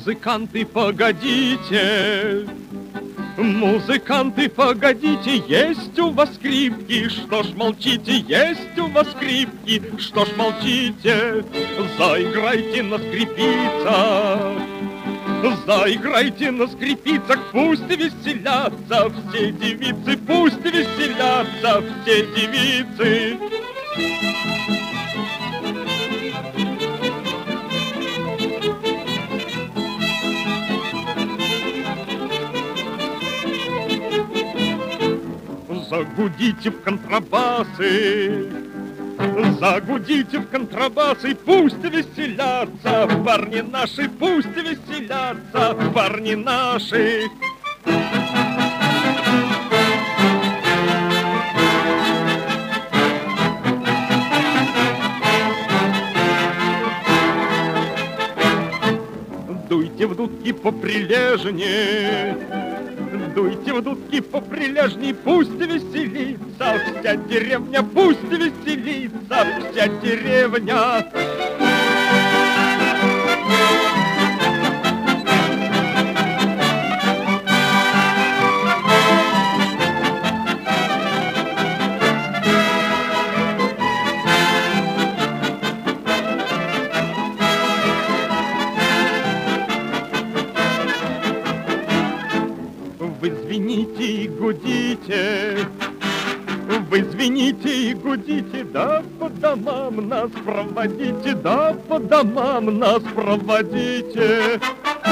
Музыканты, погодите, музыканты, погодите, есть у вас скрипки, что ж молчите, есть у вас скрипки, что ж молчите, заиграйте на скрипицах, заиграйте на скрипицах, пусть веселятся все девицы, пусть веселятся все девицы. Загудите в контрабасы, загудите в контрабасы, пусть веселятся парни наши, пусть веселятся парни наши. Дуйте в дудки поприлежнее, дуйте в дудки поприлежней, пусть веселится вся деревня, пусть веселится вся деревня. Вы звените и гудите, вы звените и гудите, да по домам нас проводите, да по домам нас проводите.